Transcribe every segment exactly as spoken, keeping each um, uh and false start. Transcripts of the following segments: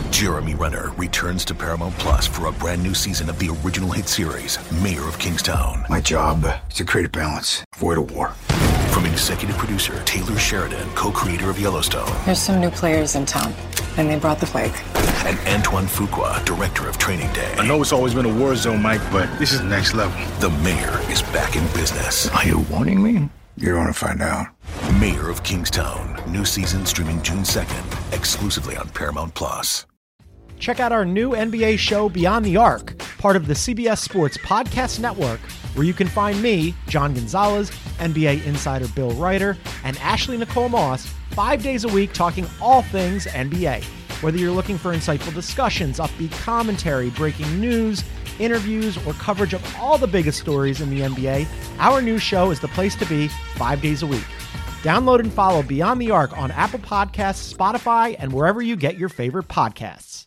Jeremy Renner returns to Paramount Plus for a brand new season of the original hit series, Mayor of Kingstown. My job is to create a balance, avoid a war. From executive producer Taylor Sheridan, co-creator of Yellowstone. There's some new players in town, and they brought the plague. And Antoine Fuqua, director of Training Day. I know it's always been a war zone, Mike, but this is next level. The Mayor is back in business. Are you warning me? You're going to find out. Mayor of Kingstown. New season streaming June second, exclusively on Paramount Plus. Check out our new N B A show, Beyond the Arc, part of the C B S Sports Podcast Network, where you can find me, John Gonzalez, N B A insider Bill Ryder, and Ashley Nicole Moss, five days a week talking all things N B A. Whether you're looking for insightful discussions, upbeat commentary, breaking news, interviews, or coverage of all the biggest stories in the N B A, our new show is the place to be five days a week. Download and follow Beyond the Arc on Apple Podcasts, Spotify, and wherever you get your favorite podcasts.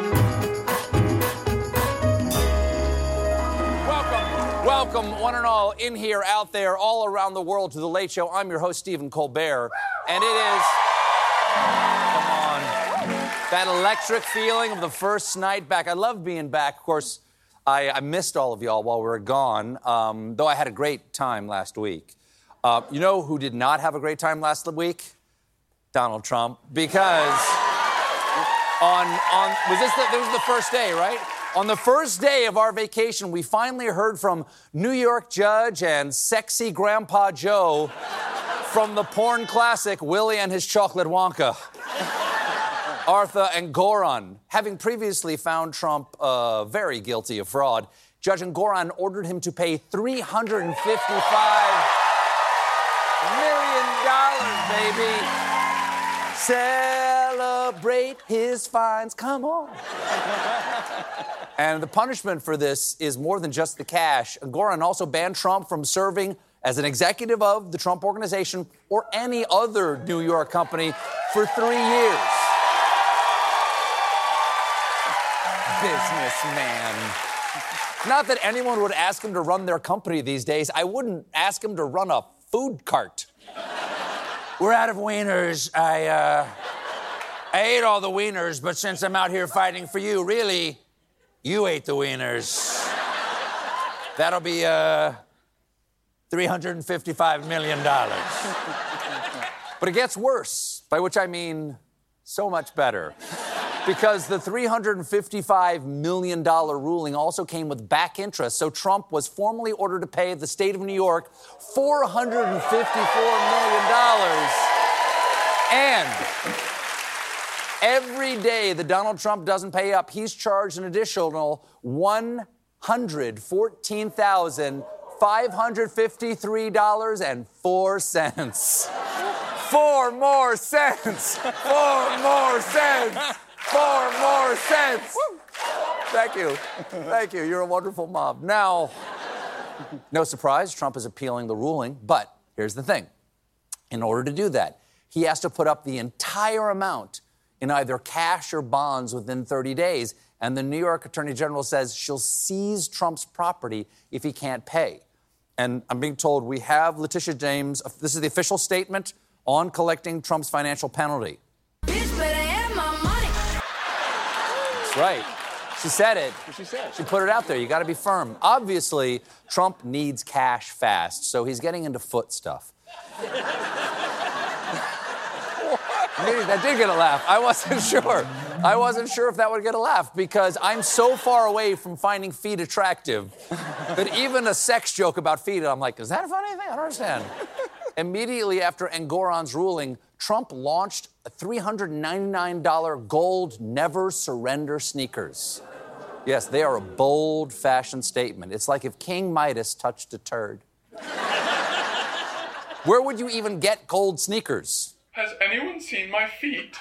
Welcome, one and all, in here, out there, all around the world, to The Late Show. I'm your host, Stephen Colbert, and it is, come on, that electric feeling of the first night back. I love being back. Of course, I, I missed all of y'all while we were gone, um, though I had a great time last week. Uh, you know who did not have a great time last week? Donald Trump, because on, on was this the, this was the first day, right? On the first day of our vacation, we finally heard from New York judge and sexy Grandpa Joe from the porn classic Willy and His Chocolate Wonka, Arthur Engoron. Having previously found Trump uh, very guilty of fraud, Judge Engoron ordered him to pay three hundred fifty-five million dollars, baby. Celebrate his fines. Come on. And the punishment for this is more than just the cash. Engoron also banned Trump from serving as an executive of the Trump Organization or any other New York company for three years. Businessman. Not that anyone would ask him to run their company these days. I wouldn't ask him to run a food cart. We're out of wieners. I, uh, I ate all the wieners, but since I'm out here fighting for you, really, you ate the wieners. That'll be, uh, three hundred fifty-five million dollars. But it gets worse, by which I mean so much better. Because the three hundred fifty-five million dollars ruling also came with back interest, so Trump was formally ordered to pay the state of New York four hundred fifty-four million dollars. And every day that Donald Trump doesn't pay up, he's charged an additional one hundred fourteen thousand five hundred fifty-three dollars and four cents. Four more cents. Four more cents. Four more cents. Thank you. Thank you. You're a wonderful mob. Now, no surprise, Trump is appealing the ruling, but here's the thing. In order to do that, he has to put up the entire amount in either cash or bonds within thirty days, and the New York Attorney General says she'll seize Trump's property if he can't pay. And I'm being told we have Letitia James. This is the official statement on collecting Trump's financial penalty. Bitch better have my money. That's right. She said it. She said. She put it out there. You got to be firm. Obviously, Trump needs cash fast, so he's getting into foot stuff. Maybe that did get a laugh. I wasn't sure. I wasn't sure if that would get a laugh because I'm so far away from finding feet attractive that even a sex joke about feet, I'm like, is that a funny thing? I don't understand. Immediately after Engoron's ruling, Trump launched a three hundred ninety-nine dollars gold Never Surrender sneakers. Yes, they are a bold fashion statement. It's like if King Midas touched a turd. Where would you even get gold sneakers? Has anyone seen my feet?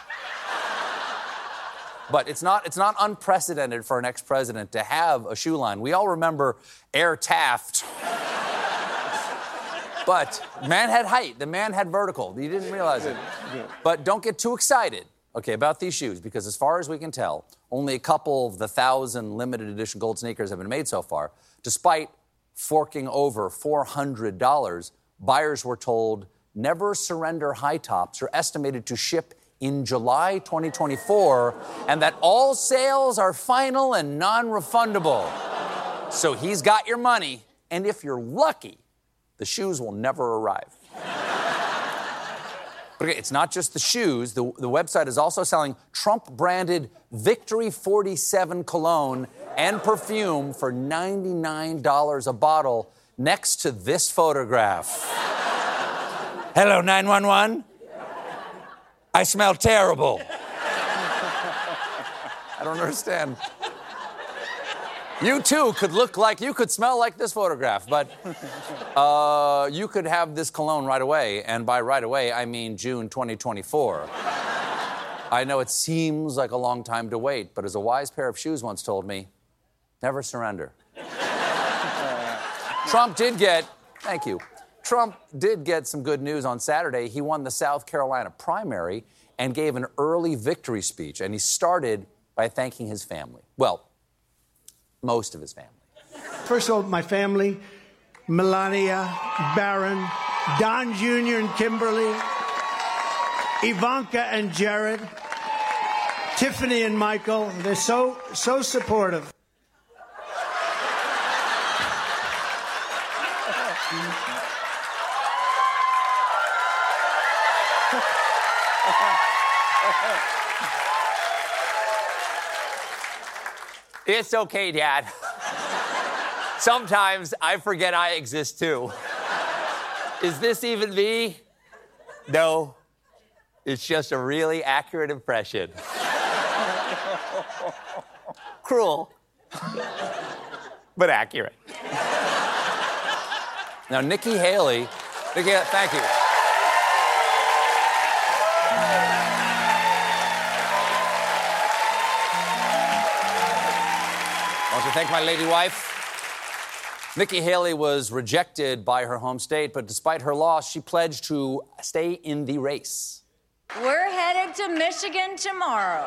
But it's not, it's not unprecedented for an ex-president to have a shoe line. We all remember Air Taft. But man had height. The man had vertical. You didn't realize it. But don't get too excited, okay, about these shoes, because as far as we can tell, only a couple of the thousand limited edition gold sneakers have been made so far. Despite forking over four hundred dollars, buyers were told Never Surrender high tops are estimated to ship in July twenty twenty-four, and that all sales are final and non-refundable. So he's got your money, and if you're lucky, the shoes will never arrive. But okay, it's not just the shoes. The, the website is also selling Trump-branded Victory forty-seven cologne and perfume for ninety-nine dollars a bottle next to this photograph. Hello, nine one one? I smell terrible. I don't understand. You, too, could look like, you could smell like this photograph, but uh, you could have this cologne right away. And by right away, I mean June twenty twenty-four. I know it seems like a long time to wait, but as a wise pair of shoes once told me, never surrender. Trump did get, thank you, Trump did get some good news on Saturday. He won the South Carolina primary and gave an early victory speech, and he started by thanking his family. Well, most of his family. First of all, my family, Melania, Barron, Don Junior and Kimberly, Ivanka and Jared, Tiffany and Michael. They're so, so supportive. It's okay, Dad. Sometimes I forget I exist, too. Is this even me? No. It's just a really accurate impression. Cruel, but accurate. Now, Nikki Haley... Nikki, thank you. I want to thank my lady wife. Nikki Haley was rejected by her home state, but despite her loss, she pledged to stay in the race. We're headed to Michigan tomorrow.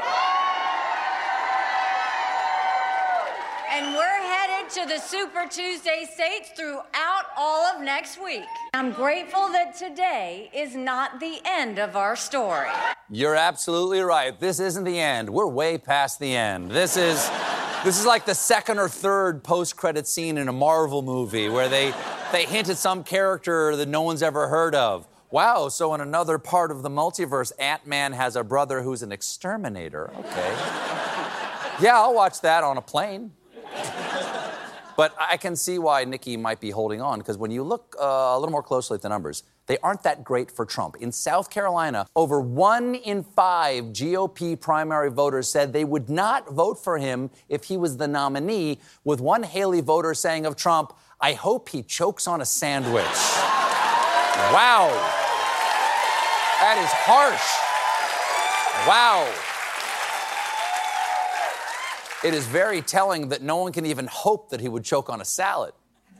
And we're headed to the Super Tuesday states throughout all of next week. I'm grateful that today is not the end of our story. You're absolutely right. This isn't the end. We're way past the end. This is... This is like the second or third post-credit scene in a Marvel movie where they, they hint at some character that no one's ever heard of. Wow, so in another part of the multiverse, Ant-Man has a brother who's an exterminator. Okay. Yeah, I'll watch that on a plane. But I can see why Nikki might be holding on, because when you look uh, a little more closely at the numbers, they aren't that great for Trump. In South Carolina, over one in five G O P primary voters said they would not vote for him if he was the nominee, with one Haley voter saying of Trump, "I hope he chokes on a sandwich." Wow. That is harsh. Wow. It is very telling that no one can even hope that he would choke on a salad.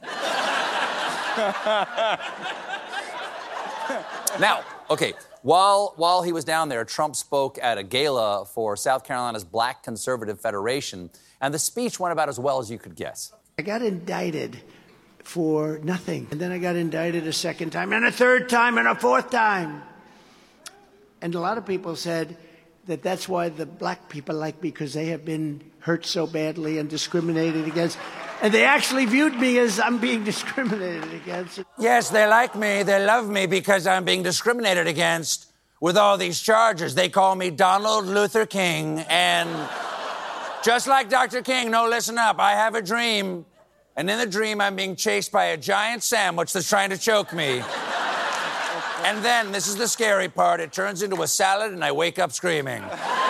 Now, okay, while, while he was down there, Trump spoke at a gala for South Carolina's Black Conservative Federation, and the speech went about as well as you could guess. I got indicted for nothing. And then I got indicted a second time, and a third time, and a fourth time. And a lot of people said that that's why the black people like me, because they have been hurt so badly and discriminated against. And they actually viewed me as I'm being discriminated against. Yes, they like me. They love me because I'm being discriminated against with all these charges. They call me Donald Luther King. And just like Doctor King, no, listen up. I have a dream. And in the dream, I'm being chased by a giant sandwich that's trying to choke me. And then, this is the scary part, it turns into a salad and I wake up screaming.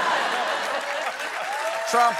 Trump.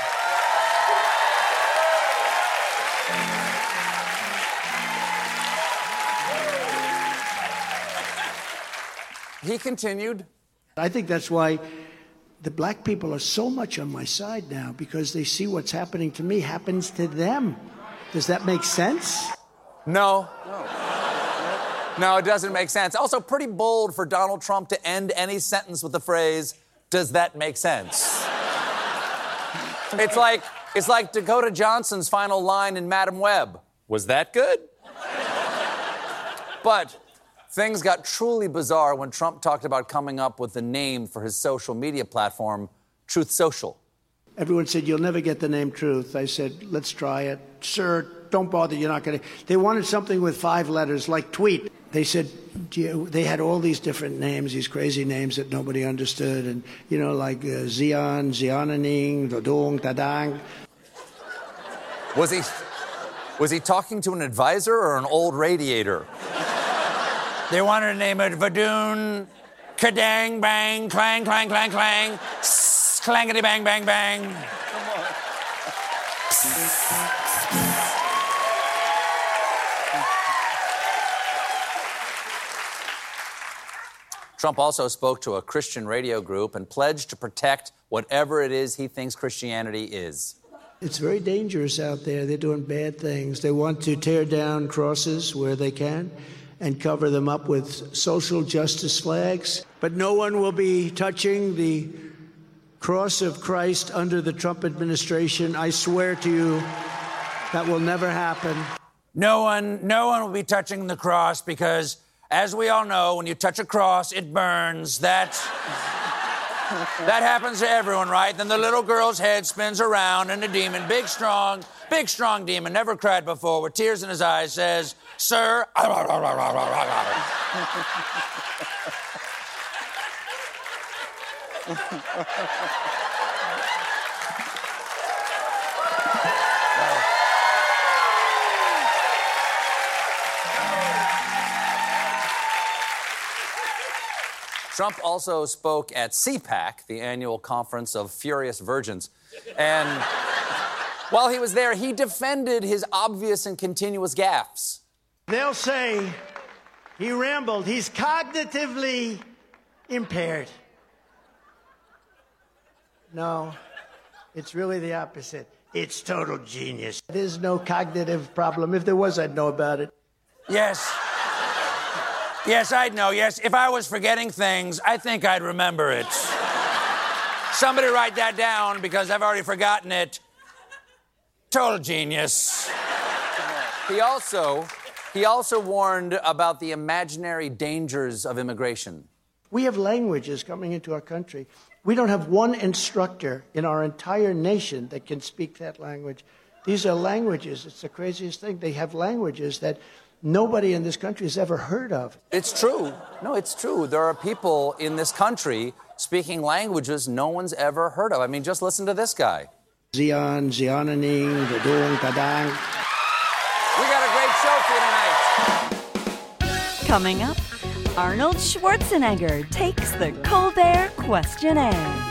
He continued. I think that's why the black people are so much on my side now, because they see what's happening to me happens to them. Does that make sense? No. No. No, it doesn't make sense. Also, pretty bold for Donald Trump to end any sentence with the phrase, "Does that make sense?" It's like, it's like Dakota Johnson's final line in Madam Web. Was that good? But Things got truly bizarre when Trump talked about coming up with the name for his social media platform, Truth Social. Everyone said, you'll never get the name Truth. I said, let's try it. Sir, don't bother, you're not going to. They wanted something with five letters, like tweet. They said, they had all these different names, these crazy names that nobody understood. And, you know, like uh, Zion, Ziananing, Dodong, Tadang. Was he, was he talking to an advisor or an old radiator? They wanted to name it Vadoon, Kadang, Bang, Clang, Clang, Clang, Clang, Clangity, Bang, Bang, Bang. Trump also spoke to a Christian radio group and pledged to protect whatever it is he thinks Christianity is. It's very dangerous out there. They're doing bad things. They want to tear down crosses where they can and cover them up with social justice flags. But no one will be touching the cross of Christ under the Trump administration. I swear to you, that will never happen. No one, no one will be touching the cross because, as we all know, when you touch a cross, it burns. That, that happens to everyone, right? Then the little girl's head spins around and the demon, big, strong, big, strong demon, never cried before, with tears in his eyes, says, Sir... Trump also spoke at CPAC, the annual conference of furious virgins. And while he was there, he defended his obvious and continuous gaffes. They'll say he rambled. He's cognitively impaired. No, it's really the opposite. It's total genius. There's no cognitive problem. If there was, I'd know about it. Yes. Yes, I'd know. Yes, if I was forgetting things, I think I'd remember it. Somebody write that down because I've already forgotten it. Total genius. He also, he also warned about the imaginary dangers of immigration. We have languages coming into our country. We don't have one instructor in our entire nation that can speak that language. These are languages. It's the craziest thing. They have languages that nobody in this country has ever heard of. It's true. No, it's true. There are people in this country speaking languages no one's ever heard of. I mean, just listen to this guy. Zion, Ziananing, Dodong, Tadang. We got a great show for you tonight. Coming up, Arnold Schwarzenegger takes the Colbert Questionnaire.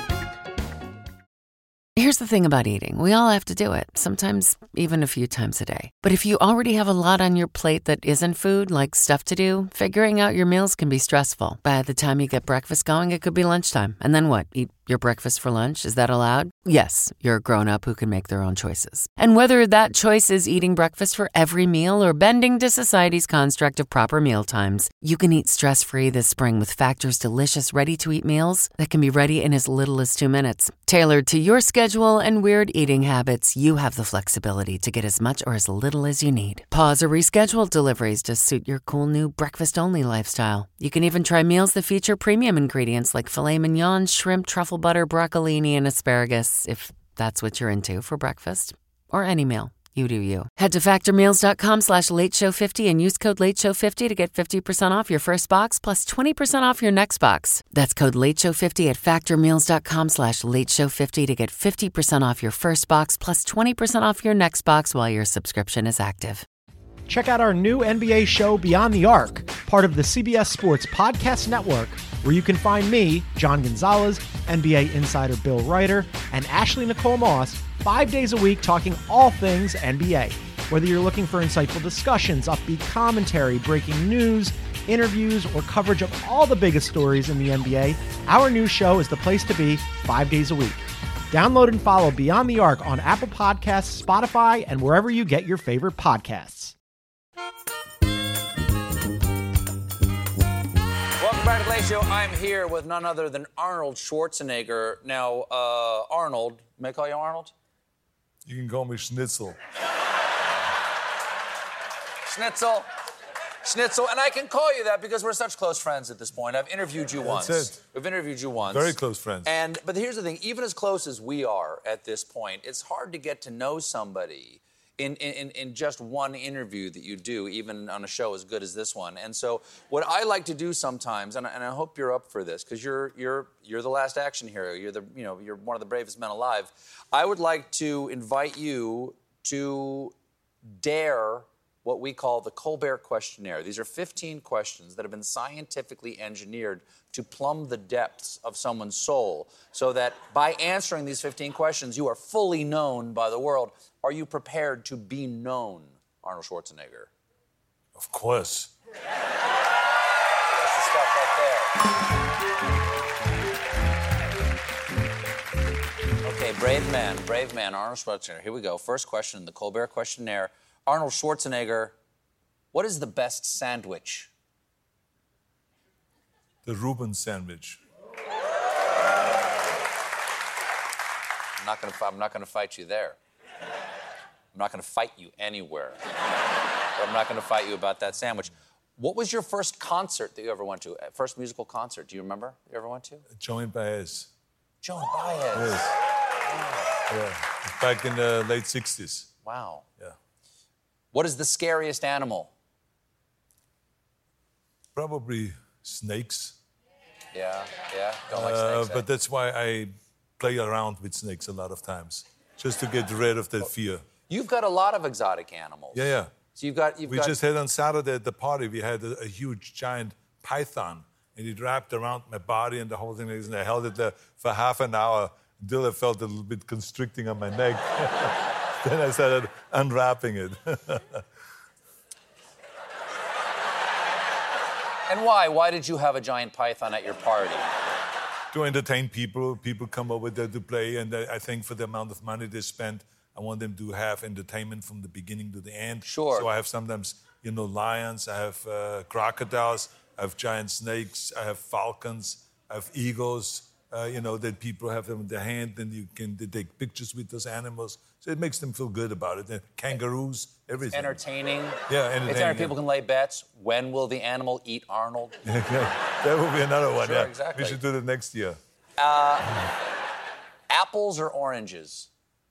Here's the thing about eating. We all have to do it, sometimes even a few times a day. But if you already have a lot on your plate that isn't food, like stuff to do, figuring out your meals can be stressful. By the time you get breakfast going, it could be lunchtime. And then what? Eat your breakfast for lunch? Is that allowed? Yes, you're a grown-up who can make their own choices. And whether that choice is eating breakfast for every meal or bending to society's construct of proper meal times, you can eat stress-free this spring with Factor's delicious ready-to-eat meals that can be ready in as little as two minutes. Tailored to your schedule and weird eating habits, you have the flexibility to get as much or as little as you need. Pause or reschedule deliveries to suit your cool new breakfast-only lifestyle. You can even try meals that feature premium ingredients like filet mignon, shrimp, truffle butter, broccolini, and asparagus, if that's what you're into for breakfast. Or any meal. You do you. Head to factormeals.com slash late show 50 and use code late show fifty to get fifty percent off your first box plus twenty percent off your next box. That's code late show fifty at factormeals.com slash late show 50 to get fifty percent off your first box plus twenty percent off your next box while your subscription is active. Check out our new N B A show Beyond the Arc, part of the C B S Sports Podcast Network, where you can find me, John Gonzalez, N B A insider Bill Reiter, and Ashley Nicole Moss five days a week talking all things N B A. Whether you're looking for insightful discussions, upbeat commentary, breaking news, interviews, or coverage of all the biggest stories in the N B A, our new show is the place to be five days a week. Download and follow Beyond the Arc on Apple Podcasts, Spotify, and wherever you get your favorite podcasts. Welcome back to the Late Show. I'm here with none other than Arnold Schwarzenegger. Now, uh, Arnold, may I call you Arnold? You can call me Schnitzel. Schnitzel. Schnitzel, and I can call you that because we're such close friends at this point. I've interviewed you once. That's it. We've interviewed you once. Very close friends. And but here's the thing: even as close as we are at this point, it's hard to get to know somebody in in, in just one interview that you do, even on a show as good as this one. And so, what I like to do sometimes, and I, and I hope you're up for this, because you're you're you're the last action hero. You're the you know you're one of the bravest men alive. I would like to invite you to dare what we call the Colbert Questionnaire. These are fifteen questions that have been scientifically engineered to plumb the depths of someone's soul, so that by answering these fifteen questions, you are fully known by the world. Are you prepared to be known, Arnold Schwarzenegger? Of course. That's the stuff right there. Okay, brave man, brave man, Arnold Schwarzenegger. Here we go. First question, the Colbert Questionnaire. Arnold Schwarzenegger, what is the best sandwich? The Reuben sandwich. I'm not gonna, I'm not gonna fight you there. I'm not gonna fight you anywhere. But I'm not gonna fight you about that sandwich. What was your first concert that you ever went to? First musical concert, do you remember you ever went to? Joan Baez. Joan Baez. Yes. Wow. Yeah. Back in the late sixties. Wow. Yeah. What is the scariest animal? Probably snakes. Yeah, yeah. Don't like Uh, snakes, eh? but that's why I play around with snakes a lot of times, just to get rid of that fear. You've got a lot of exotic animals. Yeah, yeah. So you've got... You've we got... just had on Saturday at the party, we had a, a huge giant python, and it wrapped around my body and the whole thing, and I held it there for half an hour until I felt a little bit constricting on my neck. Then I started unwrapping it. And why? Why did you have a giant python at your party? To entertain people. People come over there to play, and I think for the amount of money they spend, I want them to have entertainment from the beginning to the end. Sure. So I have sometimes, you know, lions, I have uh, crocodiles, I have giant snakes, I have falcons, I have eagles, uh, you know, that people have them in their hand, and you can they take pictures with those animals. So it makes them feel good about it. And kangaroos, everything. Entertaining. Yeah, entertaining. It's entertaining. People can lay bets. When will the animal eat Arnold? That will be another one, Sure, yeah. exactly. We should do that next year. Uh, apples or oranges?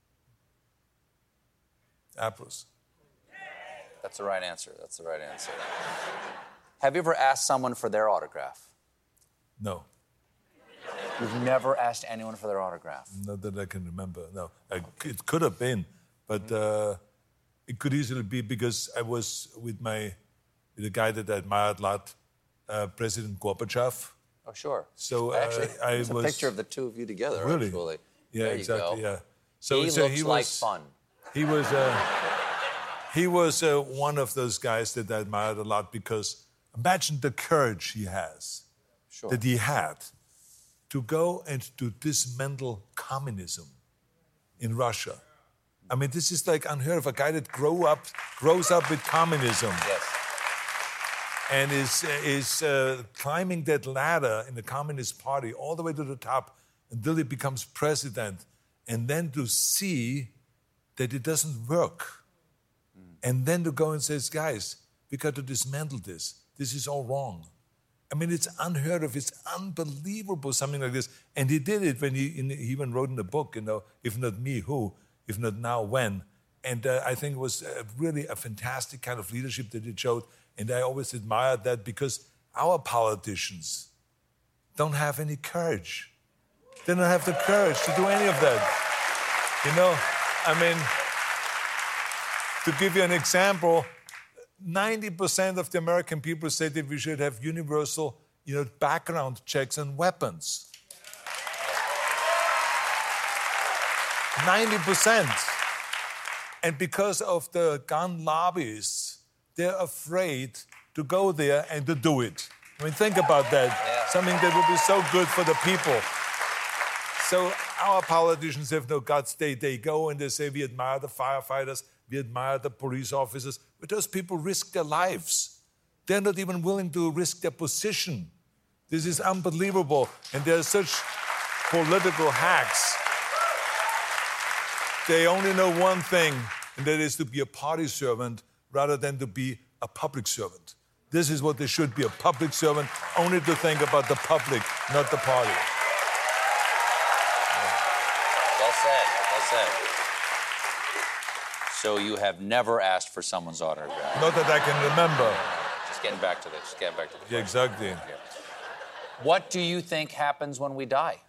Apples. That's the right answer. That's the right answer. Have you ever asked someone for their autograph? No. You've never asked anyone for their autograph? Not that I can remember, no. I, it could have been, but uh, it could easily be because I was with my, with a guy that I admired a lot, uh, President Gorbachev. Oh, sure. So uh, Actually, I there's was... a picture of the two of you together, really? actually. Yeah, there exactly, you go. yeah. So, he so looks he like was, fun. He was, uh, he was uh, one of those guys that I admired a lot because imagine the courage he has, Sure. that he had, to go and to dismantle communism in Russia. I mean, this is like unheard of. A guy that grow up, grows up with communism. Yes. And is, is uh, climbing that ladder in the Communist Party all the way to the top until he becomes president. And then to see that it doesn't work. Mm. And then to go and say, guys, we got to dismantle this. This is all wrong. I mean, it's unheard of. It's unbelievable, something like this. And he did it when he, in, he even wrote in the book, you know, if not me, who? If not now, when? And uh, I think it was uh, really a fantastic kind of leadership that he showed. And I always admired that because our politicians don't have any courage. They don't have the courage to do any of that. You know, I mean, to give you an example, ninety percent of the American people say that we should have universal, you know, background checks on weapons. ninety percent. And because of the gun lobbyists, they're afraid to go there and to do it. I mean, think about that. Yeah. Something that would be so good for the people. So our politicians have no guts. They, they go and they say, we admire the firefighters, we admire the police officers, but those people risk their lives. They're not even willing to risk their position. This is unbelievable. And they're such political hacks. They only know one thing, and that is to be a party servant rather than to be a public servant. This is what they should be, a public servant, only to think about the public, not the party. Well said, well said. So you have never asked for someone's autograph? Not that I can remember. Just getting back to this, just getting back to this. Yeah, exactly. Yeah. What do you think happens when we die?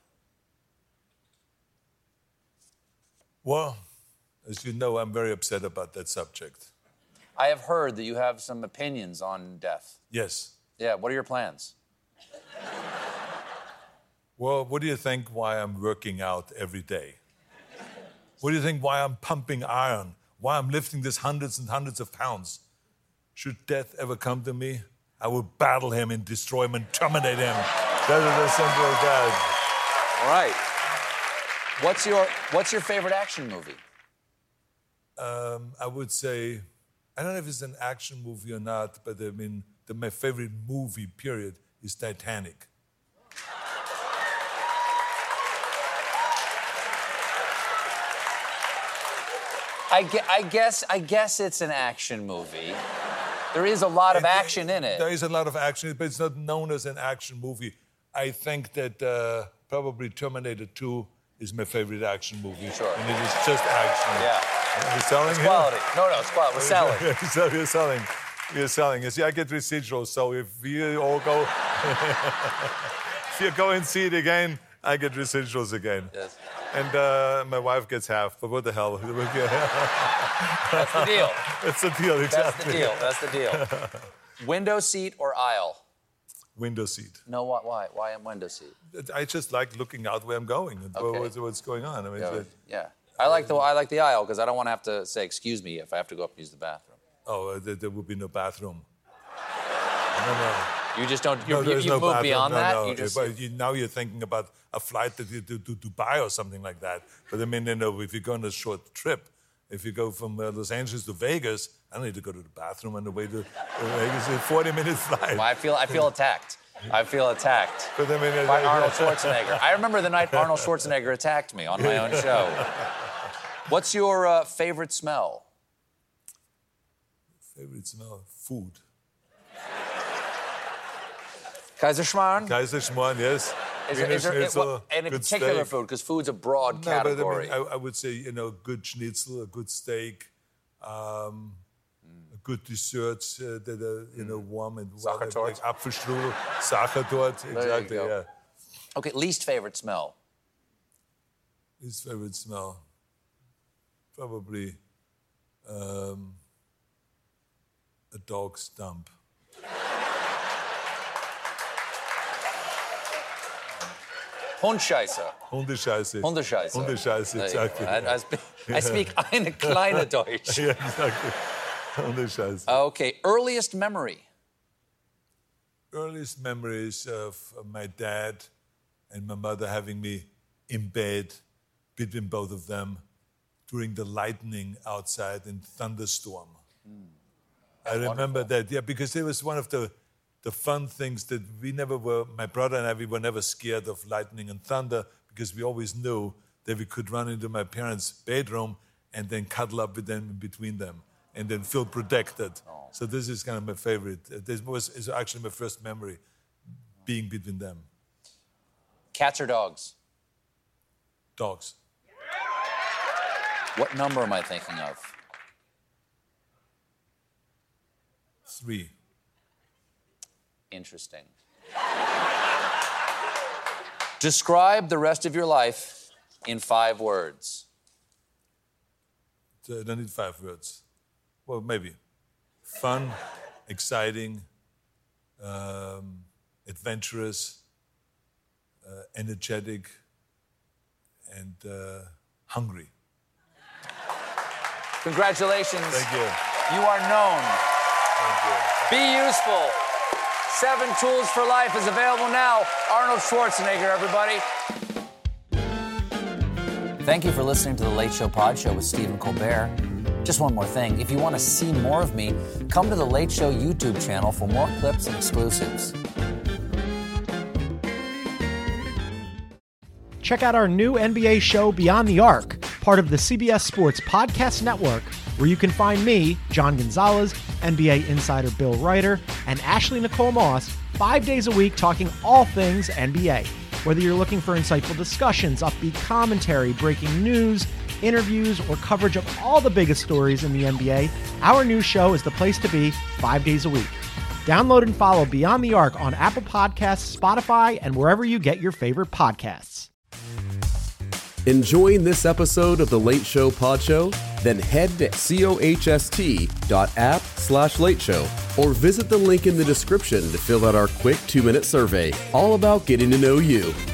Well, as you know, I'm very upset about that subject. I have heard that you have some opinions on death. Yes. Yeah, what are your plans? Well, what do you think why I'm working out every day? What do you think why I'm pumping iron? Why I'm lifting this hundreds and hundreds of pounds? Should death ever come to me, I will battle him and destroy him and terminate him. That is as simple as that. All right. What's your What's your favorite action movie? Um, I would say, I don't know if it's an action movie or not, but I mean, the, my favorite movie, period, is Titanic. I, gue- I guess I guess it's an action movie. There is a lot of action in it. There is a lot of action, but it's not known as an action movie. I think that uh, probably Terminator two is my favorite action movie. Sure. And it is just action. Yeah. We're selling It's here? quality. No, no, it's quality. We're selling. So we're selling. We're selling. You see, I get residuals, so if we all go, if you go and see it again, I get residuals again. Yes. And uh, my wife gets half, but what the hell? That's the deal. That's the deal, exactly. That's the deal. That's the deal. Window seat or aisle? Window seat. No, why? Why, why am window seat? I just like looking out where I'm going and Okay. what's, what's going on. I mean, Yeah. it- yeah. I like the I like the aisle because I don't want to have to say excuse me if I have to go up and use the bathroom. oh, uh, there, there would be no bathroom. No, no. You just don't. You, No, you, there's you no move bathroom. beyond no, that. No. You just. But you, now you're thinking about a flight to, to, to Dubai or something like that. But I mean, you know, if you go on a short trip, if you go from uh, Los Angeles to Vegas, I don't need to go to the bathroom on the way to uh, Vegas. It's a forty-minute flight. Well, I feel I feel attacked. I feel attacked But I mean, by uh, Arnold Schwarzenegger. I remember the night Arnold Schwarzenegger attacked me on my own show. What's your uh, favorite smell? Favorite smell? Food. Kaiserschmarrn? Kaiserschmarrn, yes. Is there, is there, Wiener it, what, Schnitzel, any good particular steak. food? Because food's a broad No, but I, category. mean, I, I would say, you know, good schnitzel, a good steak, um, a good desserts uh, that are, you know, warm and well, Sachertorte. like Apfelstrudel, Sachertorte, you exactly, go. yeah. Okay, least favorite smell? His favorite smell? Probably um, a dog's dump. Hundscheiße. Hundescheiße. Hundescheiße. Hundescheiße, There you exactly. go. I, I, speak, I speak eine kleine Deutsch. Yeah, exactly. Hundescheiße. Okay, earliest memory? Earliest memories of my dad and my mother having me in bed between both of them during the lightning outside in thunderstorm. Mm. I remember that, yeah, because it was one of the, the fun things that we never were, my brother and I, we were never scared of lightning and thunder because we always knew that we could run into my parents' bedroom and then cuddle up with them in between them and then feel protected. Oh. So this is kind of my favorite. This was is actually my first memory, being between them. Cats or dogs? Dogs. What number am I thinking of? Three. Interesting. Describe the rest of your life in five words. So I don't need five words. Well, maybe. Fun, exciting, um, adventurous, uh, energetic, and uh, hungry. Congratulations. Thank you. You are known. Thank you. Be useful. Seven Tools for Life is available now. Arnold Schwarzenegger, everybody. Thank you for listening to The Late Show Pod Show with Stephen Colbert. Just one more thing. If you want to see more of me, come to The Late Show YouTube channel for more clips and exclusives. Check out our new N B A show, Beyond the Arc, part of the C B S Sports Podcast Network, where you can find me, John Gonzalez, N B A insider Bill Reiter, and Ashley Nicole Moss, five days a week talking all things N B A. Whether you're looking for insightful discussions, upbeat commentary, breaking news, interviews, or coverage of all the biggest stories in the N B A, our new show is the place to be five days a week. Download and follow Beyond the Arc on Apple Podcasts, Spotify, and wherever you get your favorite podcasts. Enjoying this episode of The Late Show Pod Show? Then head to coast.app slash late show or visit the link in the description to fill out our quick two-minute survey, all about getting to know you.